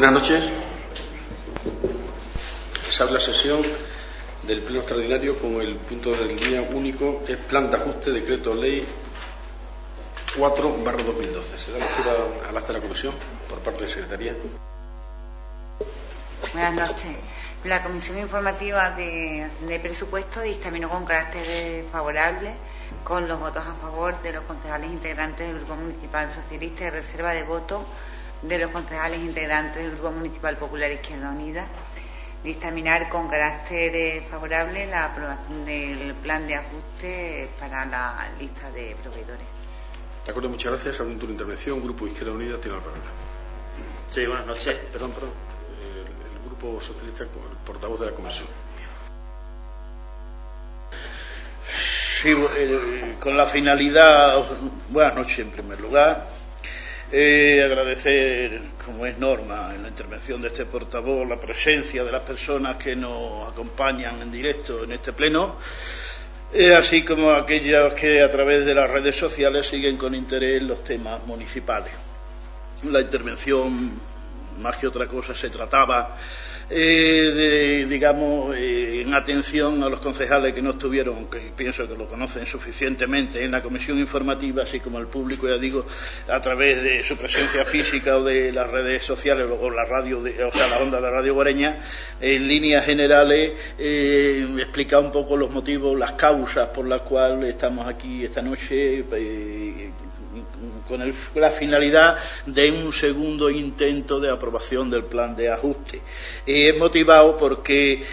Buenas noches. Se abre la sesión del Pleno Extraordinario con el punto del día único, que es Plan de Ajuste, Decreto Ley 4/2012. Se da lectura al acta de la Comisión por parte de la Secretaría. Buenas noches. La Comisión Informativa de Presupuestos dictaminó con carácter favorable, con los votos a favor de los concejales integrantes del Grupo Municipal Socialista y reserva de voto de los concejales integrantes del Grupo Municipal Popular Izquierda Unida, dictaminar con carácter favorable la aprobación del plan de ajuste para la lista de proveedores. De acuerdo, muchas gracias. Abre un turno de intervención. Grupo Izquierda Unida tiene la palabra. Sí, buenas noches. Perdón. El Grupo Socialista, el portavoz de la Comisión. Sí, con la finalidad. Buenas noches, en primer lugar. Agradecer, como es norma en la intervención de este portavoz, la presencia de las personas que nos acompañan en directo en este pleno, así como aquellas que a través de las redes sociales siguen con interés los temas municipales. La intervención, más que otra cosa, se trataba en atención a los concejales que no estuvieron, que pienso que lo conocen suficientemente, en la comisión informativa, así como al público, ya digo, a través de su presencia física o de las redes sociales o la radio, la onda de Radio Guareña, en líneas generales, explicar un poco los motivos, las causas por las cuales estamos aquí esta noche, con la finalidad de un segundo intento de aprobación del plan de ajuste. Es motivado porque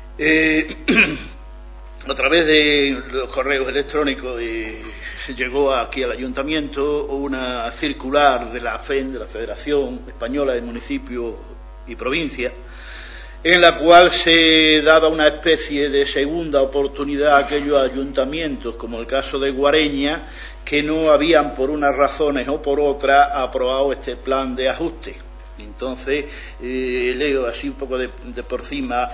a través de los correos electrónicos se llegó aquí al Ayuntamiento una circular de la FEN, de la Federación Española de Municipios y Provincias, en la cual se daba una especie de segunda oportunidad a aquellos ayuntamientos, como el caso de Guareña, que no habían, por unas razones o por otras, aprobado este plan de ajuste. Entonces, leo así un poco de por encima,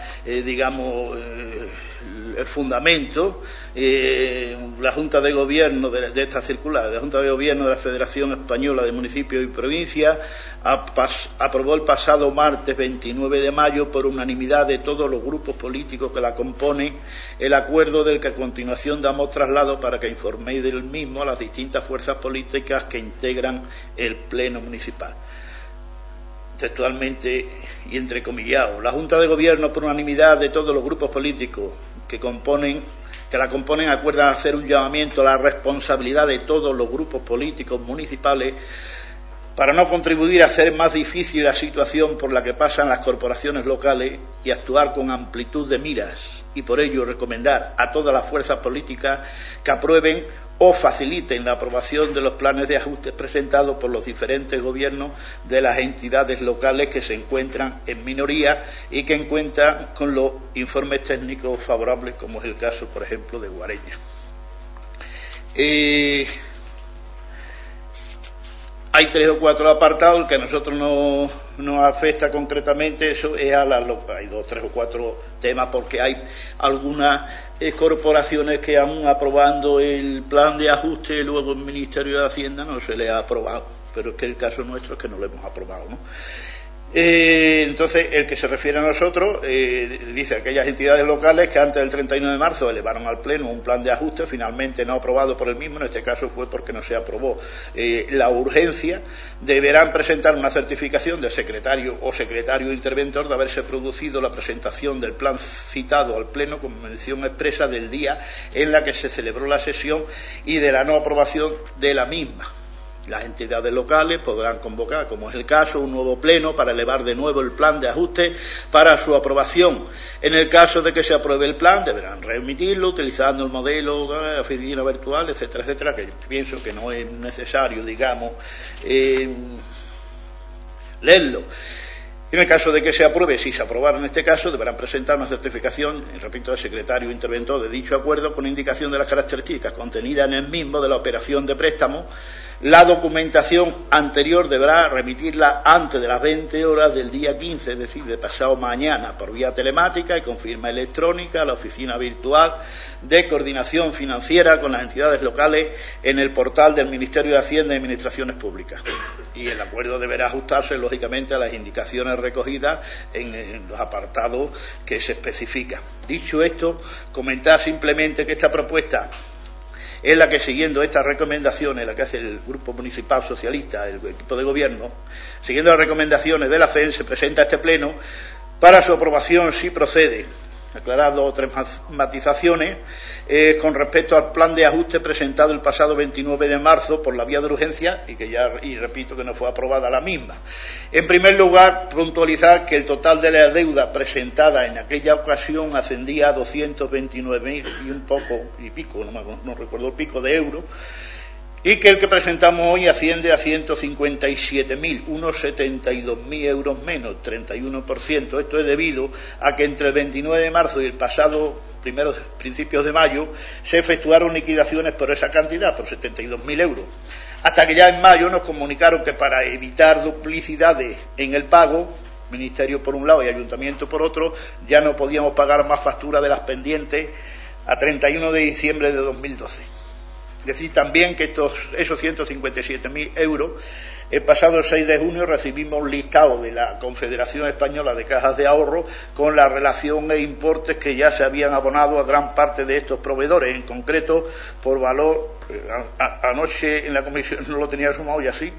el fundamento. La Junta de Gobierno de esta circular, la Junta de Gobierno de la Federación Española de Municipios y Provincias, aprobó el pasado martes 29 de mayo por unanimidad de todos los grupos políticos que la componen el acuerdo del que a continuación damos traslado para que informéis del mismo a las distintas fuerzas políticas que integran el Pleno Municipal. Textualmente y entrecomillado: la Junta de Gobierno, por unanimidad de todos los grupos políticos que la componen, acuerdan hacer un llamamiento a la responsabilidad de todos los grupos políticos municipales para no contribuir a hacer más difícil la situación por la que pasan las corporaciones locales y actuar con amplitud de miras, y por ello recomendar a todas las fuerzas políticas que aprueben o faciliten la aprobación de los planes de ajustes presentados por los diferentes gobiernos de las entidades locales que se encuentran en minoría y que encuentran con los informes técnicos favorables, como es el caso, por ejemplo, de Guareña. Hay 3 o 4 apartados que a nosotros nos afecta concretamente. Eso es hay 2, 3 o 4 temas, porque hay algunas corporaciones que han aprobando el plan de ajuste y luego el Ministerio de Hacienda no se le ha aprobado, pero es que el caso nuestro es que no lo hemos aprobado, ¿no? Entonces, el que se refiere a nosotros dice aquellas entidades locales que antes del 31 de marzo elevaron al Pleno un plan de ajuste, finalmente no aprobado por el mismo, en este caso fue porque no se aprobó la urgencia, deberán presentar una certificación de secretario o secretario interventor de haberse producido la presentación del plan citado al Pleno con mención expresa del día en la que se celebró la sesión y de la no aprobación de la misma. Las entidades locales podrán convocar, como es el caso, un nuevo pleno para elevar de nuevo el plan de ajuste para su aprobación. En el caso de que se apruebe el plan, deberán remitirlo utilizando el modelo de oficina virtual, etcétera, etcétera, que pienso que no es necesario, leerlo. En el caso de que se apruebe, si se aprobara en este caso, deberán presentar una certificación, repito, del secretario interventor de dicho acuerdo con indicación de las características contenidas en el mismo de la operación de préstamo, La documentación anterior deberá remitirla antes de las 20 horas del día 15, es decir, de pasado mañana, por vía telemática y con firma electrónica a la oficina virtual de coordinación financiera con las entidades locales en el portal del Ministerio de Hacienda y Administraciones Públicas. Y el acuerdo deberá ajustarse, lógicamente, a las indicaciones recogidas en los apartados que se especifican. Dicho esto, comentar simplemente que esta propuesta es la que, siguiendo estas recomendaciones, la que hace el Grupo Municipal Socialista, el equipo de gobierno, siguiendo las recomendaciones de la FEN, se presenta a este Pleno para su aprobación si procede. Aclarar 2 o 3 matizaciones con respecto al plan de ajuste presentado el pasado 29 de marzo por la vía de urgencia y repito que no fue aprobada la misma. En primer lugar, puntualizar que el total de la deuda presentada en aquella ocasión ascendía a 229.000 y un poco y pico, no recuerdo el pico de euros, y que el que presentamos hoy asciende a 157.000, unos 72.000 euros menos, 31%. Esto es debido a que entre el 29 de marzo y el pasado principios de mayo se efectuaron liquidaciones por esa cantidad, por 72.000 euros. Hasta que ya en mayo nos comunicaron que para evitar duplicidades en el pago, Ministerio por un lado y Ayuntamiento por otro, ya no podíamos pagar más facturas de las pendientes a 31 de diciembre de 2012. Decir también que esos 157.000 euros, el pasado 6 de junio recibimos un listado de la Confederación Española de Cajas de Ahorro con la relación e importes que ya se habían abonado a gran parte de estos proveedores, en concreto por valor, anoche en la comisión no lo tenía sumado y así,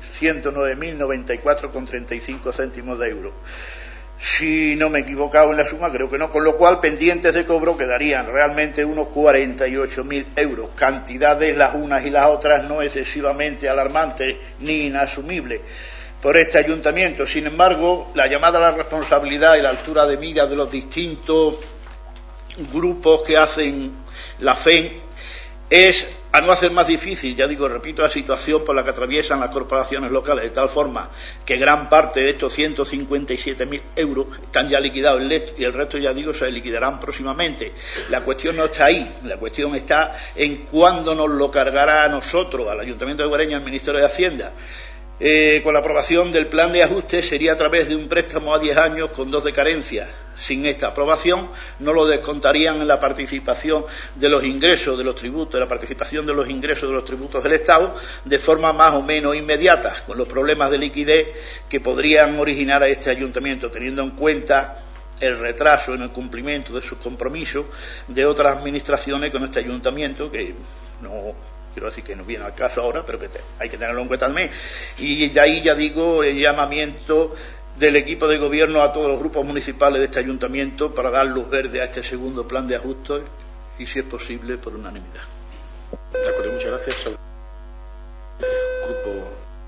109.094,35 céntimos de euro. Si no me he equivocado en la suma, creo que no, con lo cual pendientes de cobro quedarían realmente unos 48.000 euros, cantidades las unas y las otras no excesivamente alarmantes ni inasumibles por este ayuntamiento. Sin embargo, la llamada a la responsabilidad y la altura de mira de los distintos grupos que hacen la FEN es a no hacer más difícil, ya digo, repito, la situación por la que atraviesan las corporaciones locales, de tal forma que gran parte de estos 157.000 euros están ya liquidados y el resto, ya digo, se liquidarán próximamente. La cuestión no está ahí, la cuestión está en cuándo nos lo cargará a nosotros, al Ayuntamiento de Guareña, al Ministerio de Hacienda. Con la aprobación del plan de ajuste sería a través de un préstamo a 10 años con 2 de carencia. Sin esta aprobación no lo descontarían en la participación de los ingresos de los tributos, de la participación de los ingresos de los tributos del Estado de forma más o menos inmediata, con los problemas de liquidez que podrían originar a este ayuntamiento, teniendo en cuenta el retraso en el cumplimiento de sus compromisos de otras administraciones con este ayuntamiento, que no quiero decir que no viene al caso ahora, pero que hay que tenerlo en cuenta también. Y de ahí, ya digo, el llamamiento del equipo de gobierno a todos los grupos municipales de este ayuntamiento para dar luz verde a este segundo plan de ajuste y, si es posible, por unanimidad. De acuerdo, muchas gracias. Grupo.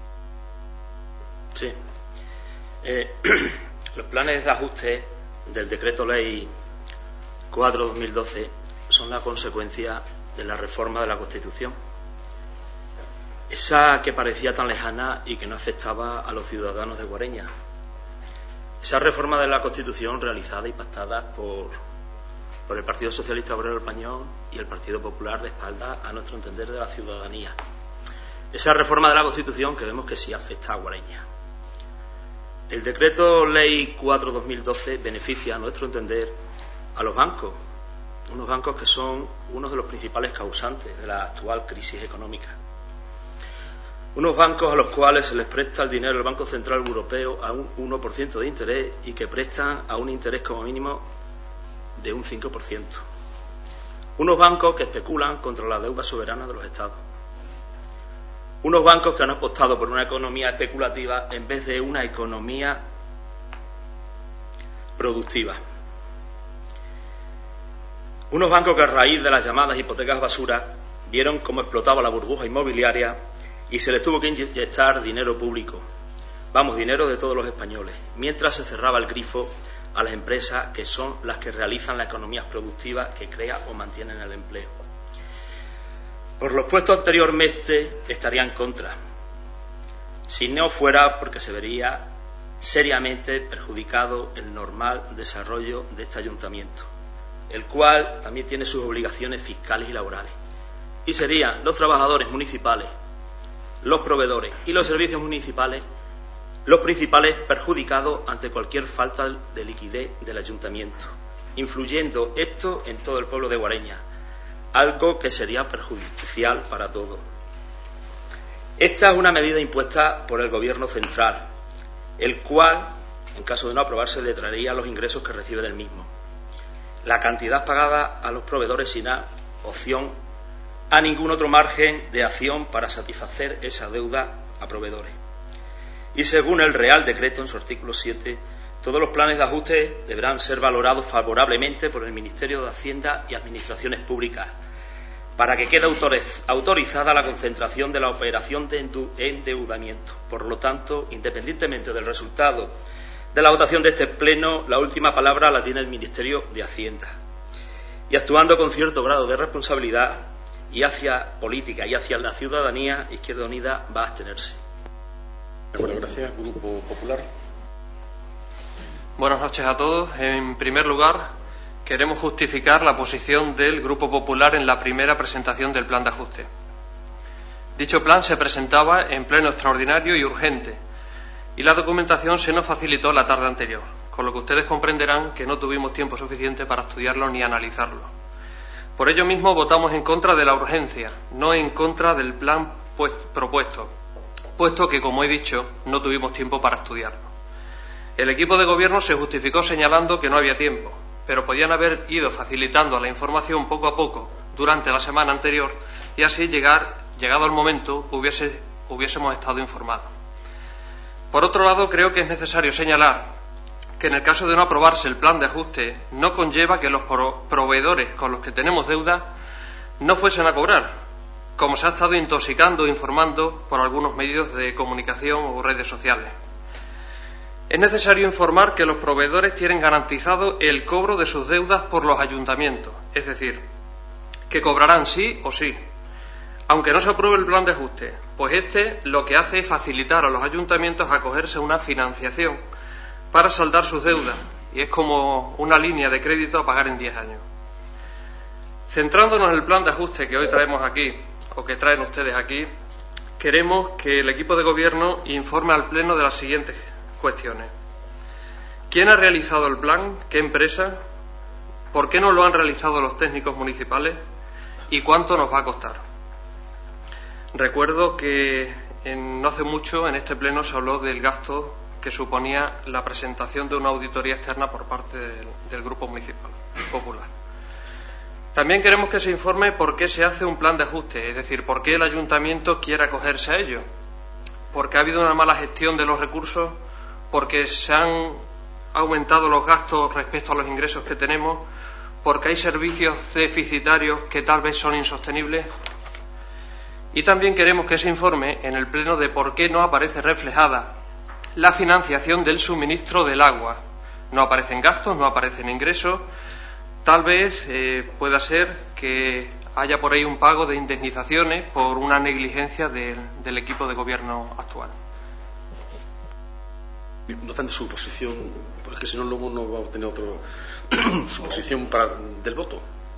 Sí. Los planes de ajuste del Decreto Ley 4/2012 son la consecuencia de la reforma de la Constitución. Esa que parecía tan lejana y que no afectaba a los ciudadanos de Guareña. Esa reforma de la Constitución realizada y pactada por el Partido Socialista Obrero Español y el Partido Popular de espaldas, a nuestro entender, de la ciudadanía. Esa reforma de la Constitución que vemos que sí afecta a Guareña. El Decreto Ley 4/2012 beneficia, a nuestro entender, a los bancos, unos bancos que son uno de los principales causantes de la actual crisis económica. Unos bancos a los cuales se les presta el dinero del Banco Central Europeo a un 1% de interés y que prestan a un interés como mínimo de un 5%. Unos bancos que especulan contra la deuda soberana de los Estados. Unos bancos que han apostado por una economía especulativa en vez de una economía productiva. Unos bancos que, a raíz de las llamadas hipotecas basura, vieron cómo explotaba la burbuja inmobiliaria y se les tuvo que inyectar dinero público, dinero de todos los españoles, mientras se cerraba el grifo a las empresas que son las que realizan las economías productivas que crean o mantienen el empleo. Por lo expuesto anteriormente, estaría en contra, si no fuera porque se vería seriamente perjudicado el normal desarrollo de este ayuntamiento, el cual también tiene sus obligaciones fiscales y laborales, y serían los trabajadores municipales los proveedores y los servicios municipales los principales perjudicados ante cualquier falta de liquidez del ayuntamiento, influyendo esto en todo el pueblo de Guareña, algo que sería perjudicial para todos. Esta es una medida impuesta por el Gobierno central, el cual, en caso de no aprobarse, le traería los ingresos que recibe del mismo. La cantidad pagada a los proveedores sin opción a ningún otro margen de acción para satisfacer esa deuda a proveedores. Y según el Real Decreto, en su artículo 7, todos los planes de ajuste deberán ser valorados favorablemente por el Ministerio de Hacienda y Administraciones Públicas, para que quede autorizada la concentración de la operación de endeudamiento. Por lo tanto, independientemente del resultado de la votación de este pleno, la última palabra la tiene el Ministerio de Hacienda. Y actuando con cierto grado de responsabilidad y hacia política y hacia la ciudadanía, Izquierda Unida va a abstenerse. De acuerdo, gracias. Grupo Popular. Buenas noches a todos. En primer lugar, queremos justificar la posición del Grupo Popular en la primera presentación del plan de ajuste. Dicho plan se presentaba en pleno extraordinario y urgente, y la documentación se nos facilitó la tarde anterior, con lo que ustedes comprenderán que no tuvimos tiempo suficiente para estudiarlo ni analizarlo. Por ello mismo votamos en contra de la urgencia, no en contra del plan propuesto, puesto que, como he dicho, no tuvimos tiempo para estudiarlo. El equipo de gobierno se justificó señalando que no había tiempo, pero podían haber ido facilitando la información poco a poco durante la semana anterior y así, llegado el momento, hubiésemos estado informados. Por otro lado, creo que es necesario señalar que en el caso de no aprobarse el plan de ajuste no conlleva que los proveedores con los que tenemos deuda no fuesen a cobrar, como se ha estado intoxicando e informando por algunos medios de comunicación o redes sociales. Es necesario informar que los proveedores tienen garantizado el cobro de sus deudas por los ayuntamientos, es decir, que cobrarán sí o sí, aunque no se apruebe el plan de ajuste, pues este lo que hace es facilitar a los ayuntamientos acogerse a una financiación para saldar sus deudas, y es como una línea de crédito a pagar en 10 años. Centrándonos en el plan de ajuste que hoy traemos aquí, o que traen ustedes aquí, queremos que el equipo de gobierno informe al Pleno de las siguientes cuestiones. ¿Quién ha realizado el plan? ¿Qué empresa? ¿Por qué no lo han realizado los técnicos municipales? ¿Y cuánto nos va a costar? Recuerdo que no hace mucho en este pleno se habló del gasto que suponía la presentación de una auditoría externa por parte del Grupo Municipal Popular. También queremos que se informe por qué se hace un plan de ajuste, es decir, por qué el ayuntamiento quiere acogerse a ello. ¿Porque ha habido una mala gestión de los recursos? ¿Porque se han aumentado los gastos respecto a los ingresos que tenemos? ¿Porque hay servicios deficitarios que tal vez son insostenibles? Y también queremos que se informe en el pleno de por qué no aparece reflejada la financiación del suministro del agua. No aparecen gastos, no aparecen ingresos. Tal vez pueda ser que haya por ahí un pago de indemnizaciones por una negligencia del equipo de gobierno actual. No obstante su posición, porque si no luego no va a obtener su posición del voto.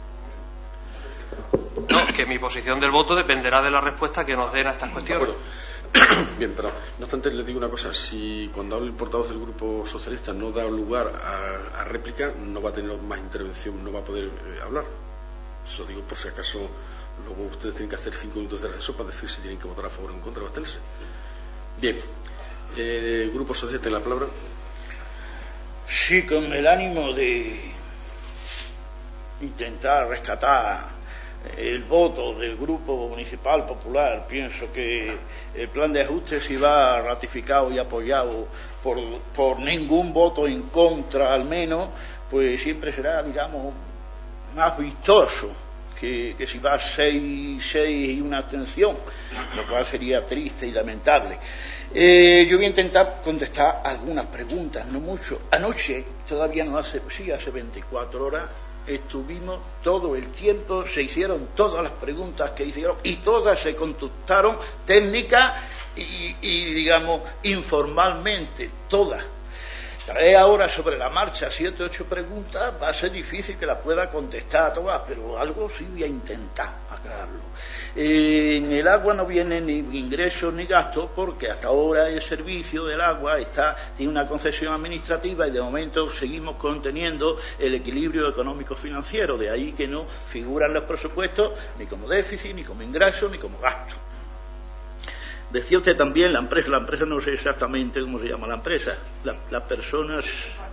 No, que mi posición del voto dependerá de la respuesta que nos den a estas cuestiones. Bien, pero no obstante les digo una cosa, si cuando hable el portavoz del Grupo Socialista no da lugar a réplica, no va a tener más intervención, no va a poder hablar. Se lo digo por si acaso luego ustedes tienen que hacer 5 minutos de receso para decir si tienen que votar a favor o en contra o abstenerse. Bien, Grupo Socialista tiene la palabra. Sí, con el ánimo de intentar rescatar el voto del Grupo Municipal Popular, pienso que el plan de ajuste, si va ratificado y apoyado por ningún voto en contra al menos, pues siempre será, digamos, más vistoso que si va 6 y una abstención, lo cual sería triste y lamentable. Yo voy a intentar contestar algunas preguntas, no mucho. Anoche, todavía no hace 24 horas, estuvimos todo el tiempo, se hicieron todas las preguntas que hicieron y todas se contestaron técnicas y digamos informalmente, todas. trae ahora sobre la marcha 7 o 8 preguntas, va a ser difícil que las pueda contestar a todas, pero algo sí voy a intentar aclararlo. En el agua no vienen ni ingresos ni gastos, porque hasta ahora el servicio del agua tiene una concesión administrativa y de momento seguimos conteniendo el equilibrio económico-financiero, de ahí que no figuran los presupuestos ni como déficit, ni como ingreso, ni como gasto. Decía usted también la empresa no sé exactamente cómo se llama la empresa, las personas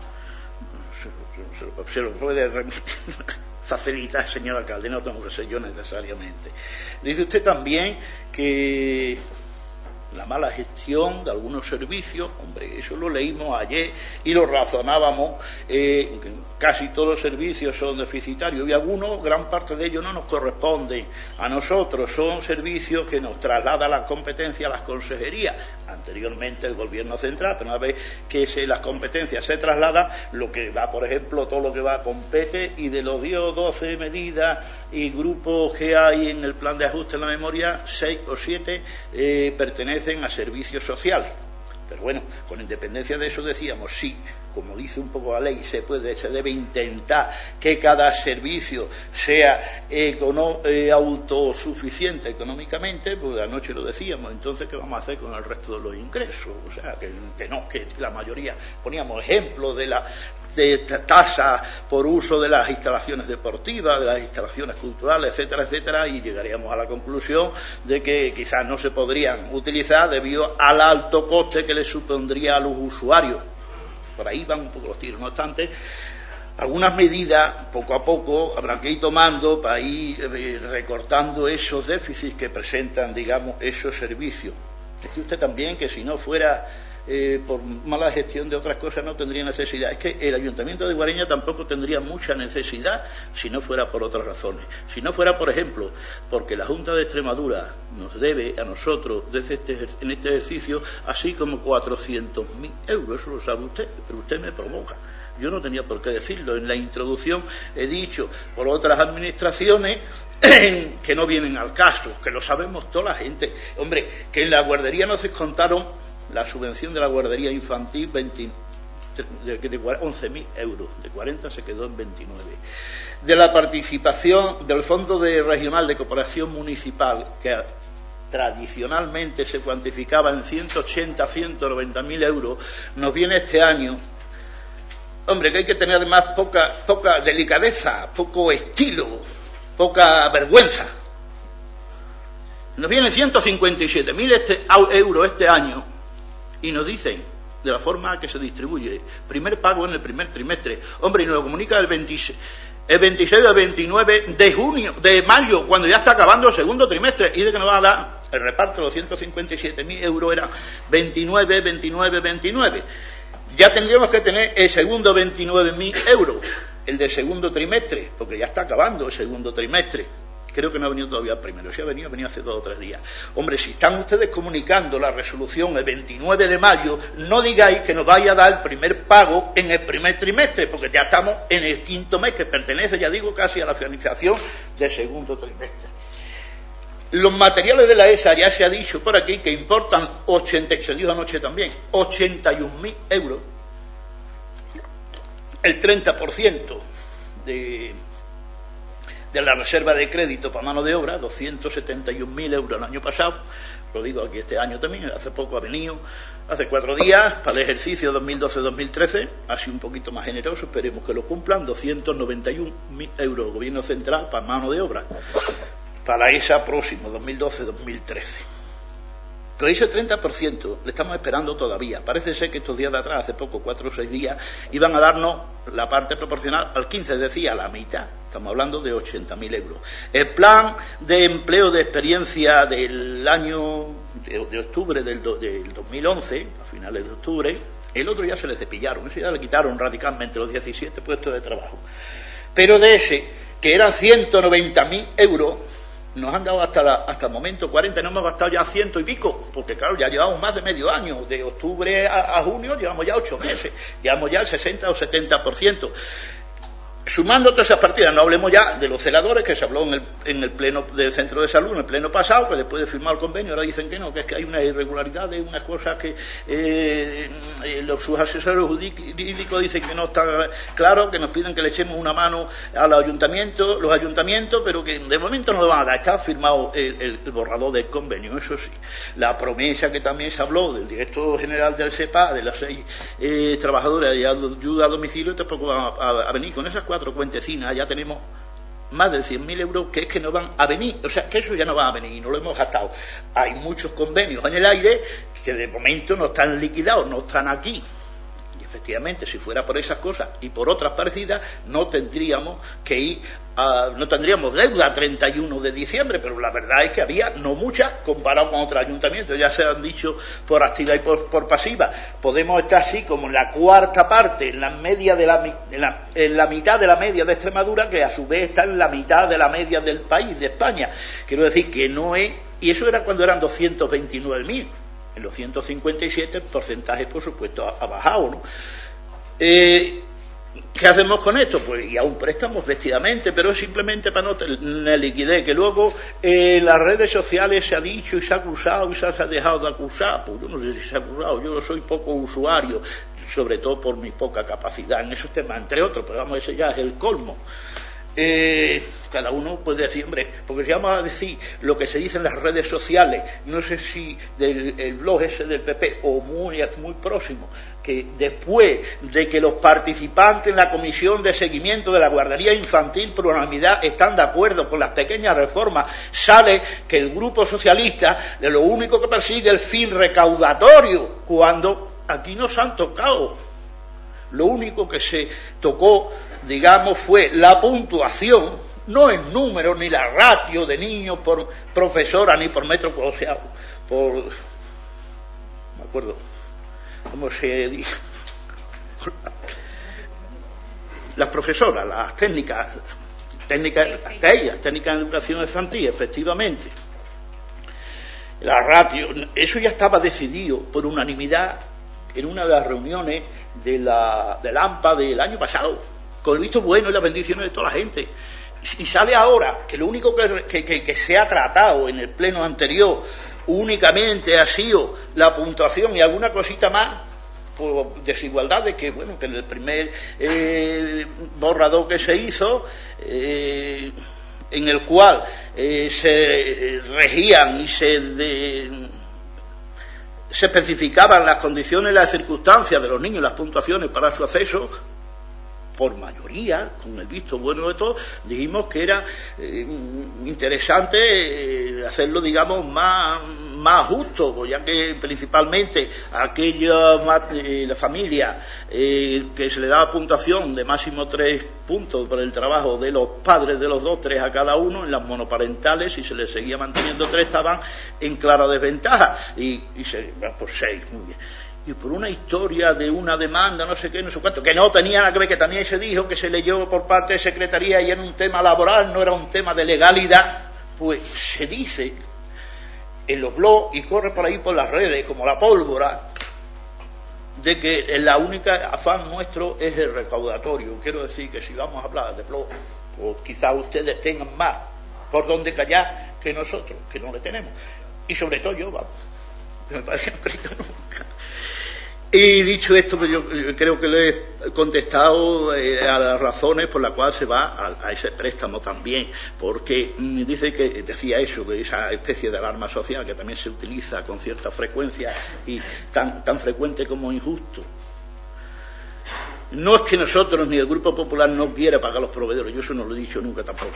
se lo puede remitir, facilitar, señor alcalde, no tengo que ser yo necesariamente. Dice usted también que la mala gestión de algunos servicios, hombre, eso lo leímos ayer y lo razonábamos, casi todos los servicios son deficitarios y algunos, gran parte de ellos no nos corresponden a nosotros, son servicios que nos traslada la competencia a las consejerías, anteriormente el gobierno central, pero una vez que las competencias se trasladan, lo que va, por ejemplo, todo lo que va a compete, y de los 10 o 12 medidas y grupos que hay en el plan de ajuste en la memoria, 6 o 7 pertenecen a servicios sociales. Pero bueno, con independencia de eso decíamos, sí, como dice un poco la ley, se debe intentar que cada servicio sea autosuficiente económicamente, porque anoche lo decíamos, entonces ¿qué vamos a hacer con el resto de los ingresos? O sea, que la mayoría, poníamos ejemplos de tasa por uso de las instalaciones deportivas, de las instalaciones culturales, etcétera, etcétera, y llegaríamos a la conclusión de que quizás no se podrían utilizar debido al alto coste que le supondría a los usuarios. Por ahí van un poco los tiros. No obstante, algunas medidas poco a poco habrá que ir tomando para ir recortando esos déficits que presentan, digamos, esos servicios. Decía usted también que si no fuera por mala gestión de otras cosas no tendría necesidad. Es que el Ayuntamiento de Guareña tampoco tendría mucha necesidad si no fuera por otras razones. Si no fuera, por ejemplo, porque la Junta de Extremadura nos debe a nosotros en este ejercicio así como 400.000 euros. Eso lo sabe usted, pero usted me provoca. Yo no tenía por qué decirlo. En la introducción he dicho por otras administraciones que no vienen al caso, que lo sabemos toda la gente. Hombre, que en la guardería nos descontaron la subvención de la guardería infantil de 11.000 euros, de 40 se quedó en 29. De la participación del Fondo Regional de Cooperación Municipal, que tradicionalmente se cuantificaba en 180, 190.000 euros, nos viene este año, hombre, que hay que tener además poca delicadeza, poco estilo, poca vergüenza. Nos vienen 157.000 euros este año, y nos dicen de la forma que se distribuye, primer pago en el primer trimestre. Hombre, y nos lo comunica el 26 o 29 de mayo, cuando ya está acabando el segundo trimestre, y de que nos va a dar el reparto de los 157.000 euros era 29. Ya tendríamos que tener el segundo 29.000 euros, el del segundo trimestre, porque ya está acabando el segundo trimestre. Creo que no ha venido todavía el primero, si ha venido hace 2 o 3 días. Hombre, si están ustedes comunicando la resolución el 29 de mayo, no digáis que nos vaya a dar el primer pago en el primer trimestre, porque ya estamos en el quinto mes, que pertenece, ya digo, casi a la finalización del segundo trimestre. Los materiales de la ESA, ya se ha dicho por aquí, que importan se dijo anoche también, 81.000 euros, el 30% de la reserva de crédito para mano de obra, 271.000 euros el año pasado, lo digo aquí este año también, hace poco ha venido, hace 4 días, para el ejercicio 2012-2013, ha sido un poquito más generoso, esperemos que lo cumplan, 291.000 euros gobierno central para mano de obra, para esa próximo, 2012-2013. Pero ese 30% le estamos esperando todavía. Parece ser que estos días de atrás, hace poco, 4 o 6 días, iban a darnos la parte proporcional al 15, es decir, a la mitad. Estamos hablando de 80.000 euros. El plan de empleo de experiencia del año de octubre del 2011, a finales de octubre, el otro ya se les cepillaron, ese ya le quitaron radicalmente los 17 puestos de trabajo. Pero de ese, que eran 190.000 euros, nos han dado hasta el momento 40, no hemos gastado ya 100 y pico, porque claro, ya llevamos más de medio año, de octubre a junio llevamos ya 8 meses, llevamos ya el 60 o 70%. Sumando todas esas partidas, no hablemos ya de los celadores, que se habló en el pleno del centro de salud, en el pleno pasado, que después de firmar el convenio ahora dicen que no, que es que hay una irregularidad de unas cosas que sus asesores jurídicos dicen que no está claro, que nos piden que le echemos una mano a los ayuntamientos, pero que de momento no lo van a dar. Está firmado el borrador del convenio, eso sí. La promesa que también se habló del director general del SEPA, de las 6 trabajadoras de ayuda a domicilio, tampoco van a venir con esas 4 cuentecinas. Ya tenemos más de 100.000 euros que es que no van a venir, o sea que eso ya no va a venir y no lo hemos gastado. Hay muchos convenios en el aire que de momento no están liquidados, no están aquí. Y efectivamente, si fuera por esas cosas y por otras parecidas, no tendríamos deuda a 31 de diciembre, pero la verdad es que había no muchas comparado con otros ayuntamientos. Ya se han dicho por activa y por pasiva. Podemos estar así como en la cuarta parte, en la mitad de la media de Extremadura, que a su vez está en la mitad de la media del país, de España. Quiero decir que no es... Y eso era cuando eran 229.000. En los 157 el porcentaje, por supuesto, ha bajado, ¿no? ¿Qué hacemos con esto? Pues y aún préstamos efectivamente, pero simplemente para no tener liquidez, que luego en las redes sociales se ha dicho y se ha acusado y se ha dejado de acusar. Pues yo no sé si se ha acusado, yo soy poco usuario, sobre todo por mi poca capacidad en esos temas, entre otros, pero vamos, ese ya es el colmo. Cada uno puede decir, hombre, porque si vamos a decir lo que se dice en las redes sociales, no sé si del blog ese del PP o muy próximo, que después de que los participantes en la comisión de seguimiento de la guardería infantil por unanimidad están de acuerdo con las pequeñas reformas, sale que el grupo socialista de lo único que persigue el fin recaudatorio, cuando aquí no se han tocado. Lo único que se tocó, digamos, fue la puntuación, no el número ni la ratio de niños por profesora ni por metro cuadrado, me acuerdo cómo se dice, las profesoras, las técnicas de educación infantil, efectivamente. La ratio, eso ya estaba decidido por unanimidad en una de las reuniones de la AMPA del año pasado, con el visto bueno y las bendiciones de toda la gente. Y sale ahora que lo único que se ha tratado en el pleno anterior únicamente ha sido la puntuación y alguna cosita más por desigualdades que, bueno, que en el primer borrador que se hizo, en el cual se regían y se especificaban las condiciones y las circunstancias de los niños, las puntuaciones para su acceso, por mayoría, con el visto bueno de todos, dijimos que era interesante hacerlo, digamos, más justo, ya que principalmente la familia que se le daba puntuación de máximo 3 puntos por el trabajo de los padres de los 2, 3 a cada uno, en las monoparentales, si se les seguía manteniendo 3, estaban en clara desventaja, y se va por 6, muy bien. Y por una historia de una demanda, no sé qué, no sé cuánto, que no tenía nada que ver, que también se dijo que se leyó por parte de Secretaría y era un tema laboral, no era un tema de legalidad, pues se dice en los blogs y corre por ahí por las redes como la pólvora, de que la única afán nuestro es el recaudatorio. Quiero decir que si vamos a hablar de blog, pues quizás ustedes tengan más por donde callar que nosotros, que no le tenemos. Y sobre todo yo, vamos, que me parece que no he escrito nunca. Y dicho esto, pues yo creo que le he contestado a las razones por las cuales se va a ese préstamo también, porque dice que decía eso, que esa especie de alarma social que también se utiliza con cierta frecuencia y tan frecuente como injusto. No es que nosotros ni el Grupo Popular no quiera pagar los proveedores, yo eso no lo he dicho nunca tampoco.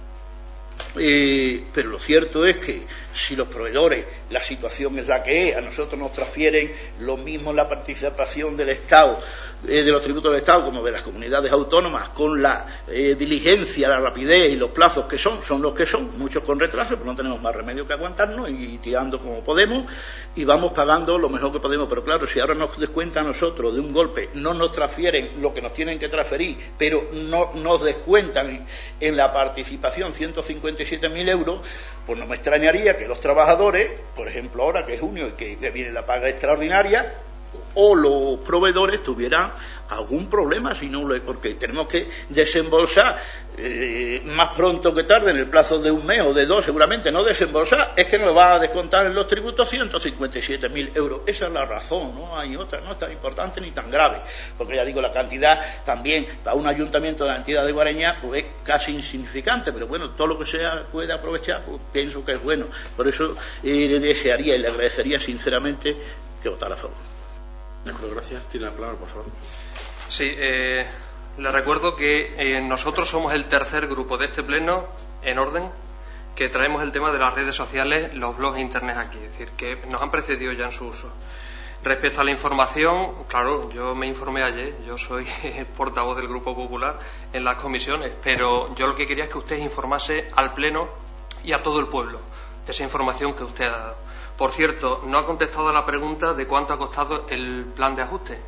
Pero lo cierto es que si los proveedores, la situación es la que es, a nosotros nos transfieren lo mismo la participación del Estado, de los tributos del Estado como de las comunidades autónomas, con la diligencia, la rapidez y los plazos que son los que son, muchos con retraso, pero no tenemos más remedio que aguantarnos y tirando como podemos y vamos pagando lo mejor que podemos. Pero claro, si ahora nos descuentan a nosotros de un golpe, no nos transfieren lo que nos tienen que transferir, pero no nos descuentan en la participación 157.000 euros, pues no me extrañaría que los trabajadores, por ejemplo ahora que es junio y que viene la paga extraordinaria, o los proveedores tuvieran algún problema, porque tenemos que desembolsar más pronto que tarde, en el plazo de un mes o de dos, seguramente no desembolsar, es que nos va a descontar en los tributos 157.000 euros. Esa es la razón, no hay otra, no es tan importante ni tan grave, porque ya digo, la cantidad también para un ayuntamiento de la entidad de Guareña pues es casi insignificante, pero bueno, todo lo que sea puede aprovechar, pues pienso que es bueno. Por eso le desearía y le agradecería sinceramente que votara a favor. De acuerdo, gracias. Tiene la palabra, por favor. Sí, le recuerdo que nosotros somos el tercer grupo de este pleno, en orden, que traemos el tema de las redes sociales, los blogs e internet aquí, es decir, que nos han precedido ya en su uso. Respecto a la información, claro, yo me informé ayer, yo soy el portavoz del Grupo Popular en las comisiones, pero yo lo que quería es que usted informase al pleno y a todo el pueblo de esa información que usted ha dado. Por cierto, no ha contestado a la pregunta de cuánto ha costado el plan de ajuste.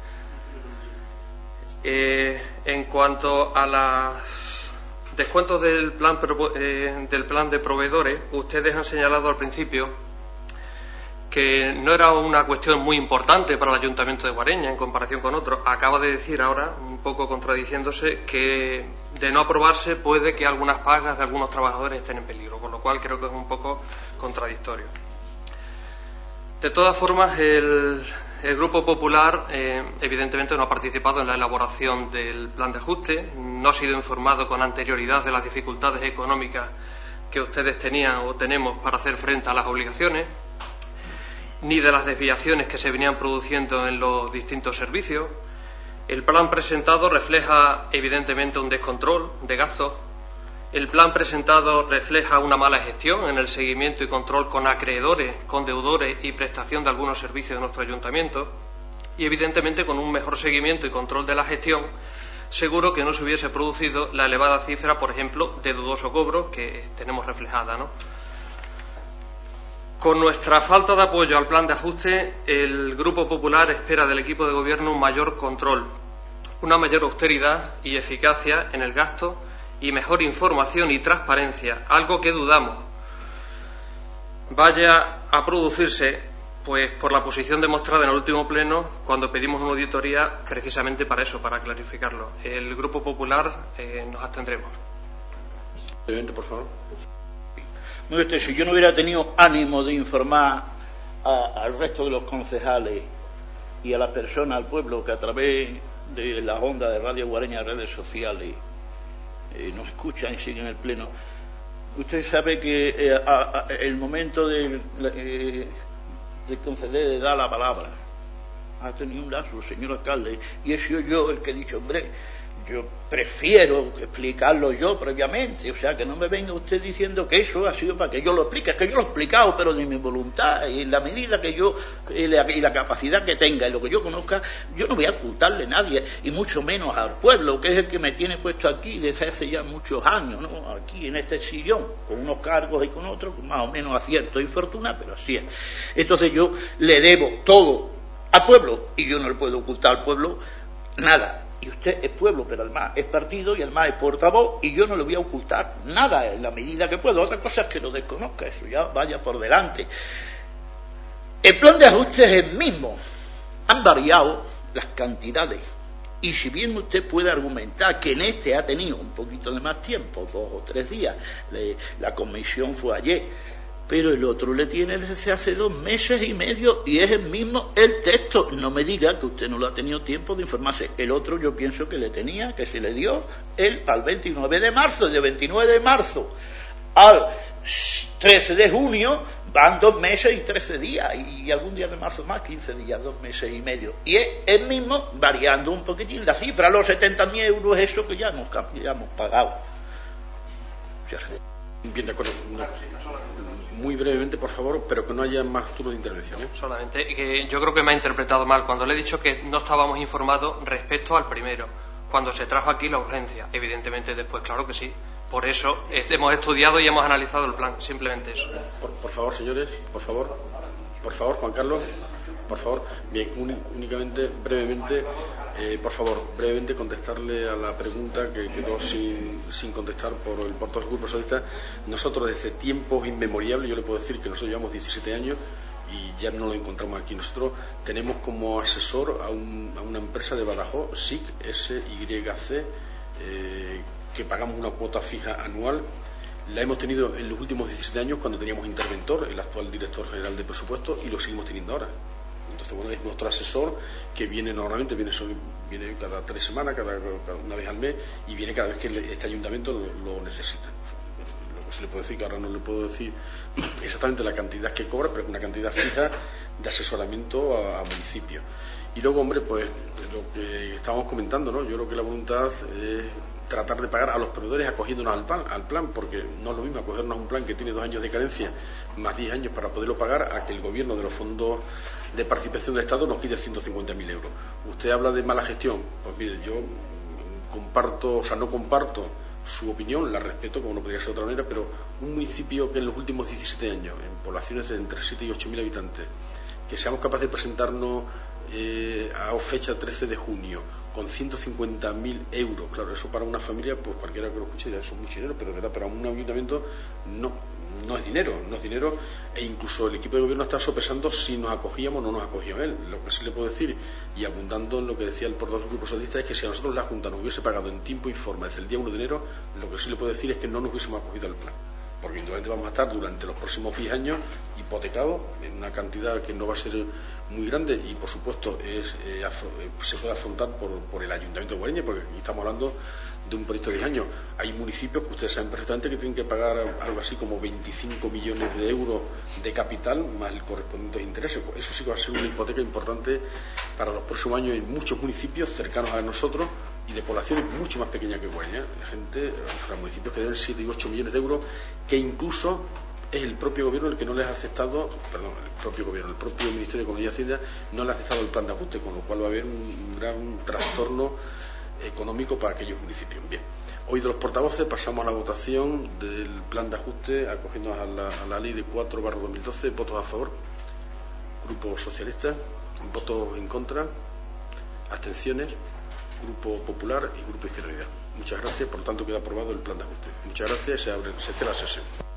En cuanto a los descuentos del plan de proveedores, ustedes han señalado al principio que no era una cuestión muy importante para el Ayuntamiento de Guareña en comparación con otros. Acaba de decir ahora, un poco contradiciéndose, que de no aprobarse puede que algunas pagas de algunos trabajadores estén en peligro, con lo cual creo que es un poco contradictorio. De todas formas, el Grupo Popular evidentemente no ha participado en la elaboración del plan de ajuste, no ha sido informado con anterioridad de las dificultades económicas que ustedes tenían o tenemos para hacer frente a las obligaciones, ni de las desviaciones que se venían produciendo en los distintos servicios. El plan presentado refleja evidentemente un descontrol de gastos. El plan presentado refleja una mala gestión en el seguimiento y control con acreedores, con deudores y prestación de algunos servicios de nuestro ayuntamiento. Y evidentemente con un mejor seguimiento y control de la gestión, seguro que no se hubiese producido la elevada cifra, por ejemplo, de dudoso cobro que tenemos reflejada, ¿no? Con nuestra falta de apoyo al plan de ajuste, el Grupo Popular espera del equipo de gobierno un mayor control, una mayor austeridad y eficacia en el gasto y mejor información y transparencia, algo que dudamos vaya a producirse pues por la posición demostrada en el último pleno cuando pedimos una auditoría precisamente para eso, para clarificarlo. El Grupo Popular nos abstendremos. Por favor. Si yo no hubiera tenido ánimo de informar al resto de los concejales y a las personas, al pueblo que a través de las ondas de Radio Guareña, redes sociales, nos escuchan y siguen el pleno, usted sabe que el momento de conceder, de dar la palabra, ha tenido un lazo el señor alcalde, y he sido yo el que he dicho, hombre, yo prefiero explicarlo yo previamente, o sea, que no me venga usted diciendo que eso ha sido para que yo lo explique, es que yo lo he explicado, pero de mi voluntad, y en la medida que yo, y la capacidad que tenga, y lo que yo conozca, yo no voy a ocultarle a nadie, y mucho menos al pueblo, que es el que me tiene puesto aquí desde hace ya muchos años, ¿no? Aquí en este sillón, con unos cargos y con otros, con más o menos acierto y fortuna, pero así es. Entonces yo le debo todo al pueblo, y yo no le puedo ocultar al pueblo nada. Y usted es pueblo, pero además es partido y además es portavoz, y yo no le voy a ocultar nada en la medida que puedo. Otra cosa es que lo desconozca, eso ya vaya por delante. El plan de ajuste es el mismo, han variado las cantidades, y si bien usted puede argumentar que en este ha tenido un poquito de más tiempo, 2 o 3 días, la comisión fue ayer, pero el otro le tiene desde hace 2 meses y medio y es el mismo el texto. No me diga que usted no lo ha tenido tiempo de informarse. El otro yo pienso que le tenía, que se le dio al 29 de marzo. De 29 de marzo al 13 de junio van 2 meses y 13 días. Y algún día de marzo más, 15 días, 2 meses y medio. Y es el mismo, variando un poquitín la cifra, los 70.000 euros, eso que ya hemos pagado. Muchas gracias. Bien, de acuerdo. Muy brevemente, por favor, pero que no haya más turnos de intervención. Solamente que yo creo que me ha interpretado mal cuando le he dicho que no estábamos informados respecto al primero, cuando se trajo aquí la urgencia. Evidentemente después, claro que sí. Por eso hemos estudiado y hemos analizado el plan, simplemente eso. Por favor, señores, por favor, Juan Carlos, por favor. Bien, únicamente, brevemente, por favor, brevemente contestarle a la pregunta que quedó sin contestar por el portavoz del Grupo Socialista. Nosotros desde tiempos inmemoriales, yo le puedo decir que nosotros llevamos 17 años y ya no lo encontramos aquí. Nosotros tenemos como asesor a una empresa de Badajoz, SIC, SYC, que pagamos una cuota fija anual. La hemos tenido en los últimos 17 años cuando teníamos interventor, el actual director general de presupuesto, y lo seguimos teniendo ahora. Entonces, bueno, es nuestro asesor que viene normalmente, viene cada 3 semanas, cada una vez al mes, y viene cada vez que este ayuntamiento lo necesita. Lo que se le puede decir, que ahora no le puedo decir exactamente la cantidad que cobra, pero es una cantidad fija de asesoramiento a municipios. Y luego, hombre, pues lo que estábamos comentando, ¿no? Yo creo que la voluntad es tratar de pagar a los proveedores acogiéndonos al plan, porque no es lo mismo acogernos a un plan que tiene 2 años de carencia más 10 años para poderlo pagar, a que el gobierno de los fondos de participación del Estado nos quite 150.000 euros. Usted habla de mala gestión. Pues mire, yo no comparto su opinión, la respeto como no podría ser de otra manera, pero un municipio que en los últimos 17 años, en poblaciones de entre 7 y 8.000 habitantes, que seamos capaces de presentarnos a fecha 13 de junio con 150.000 euros, claro, eso para una familia, pues cualquiera que lo escuche ya eso es mucho dinero, pero de verdad, para un ayuntamiento no es dinero, e incluso el equipo de gobierno está sopesando si nos acogíamos o no nos acogíamos él. Lo que sí le puedo decir, y abundando en lo que decía el portavoz del Grupo Socialista, es que si a nosotros la Junta nos hubiese pagado en tiempo y forma desde el día 1 de enero, lo que sí le puedo decir es que no nos hubiésemos acogido al plan, porque indudablemente vamos a estar durante los próximos 10 años hipotecados en una cantidad que no va a ser muy grande, y por supuesto se puede afrontar por el Ayuntamiento de Guareña, porque aquí estamos hablando de un proyecto de 10 años. Hay municipios que ustedes saben perfectamente que tienen que pagar algo así como 25 millones de euros de capital más el correspondiente intereses. Eso sí que va a ser una hipoteca importante para los próximos años en muchos municipios cercanos a nosotros y de poblaciones mucho más pequeñas que Guareña. Los municipios que deben 7 y 8 millones de euros, que incluso es el propio gobierno el que no les ha aceptado, el propio Ministerio de Economía y Hacienda no le ha aceptado el plan de ajuste, con lo cual va a haber un gran trastorno económico para aquellos municipios. Bien, hoy de los portavoces pasamos a la votación del plan de ajuste, acogiéndonos a la ley de 4/2012. Votos a favor, Grupo Socialista. Votos en contra, abstenciones, Grupo Popular y Grupo Izquierda Unida. Muchas gracias, por tanto queda aprobado el plan de ajuste. Muchas gracias, se cierra la sesión.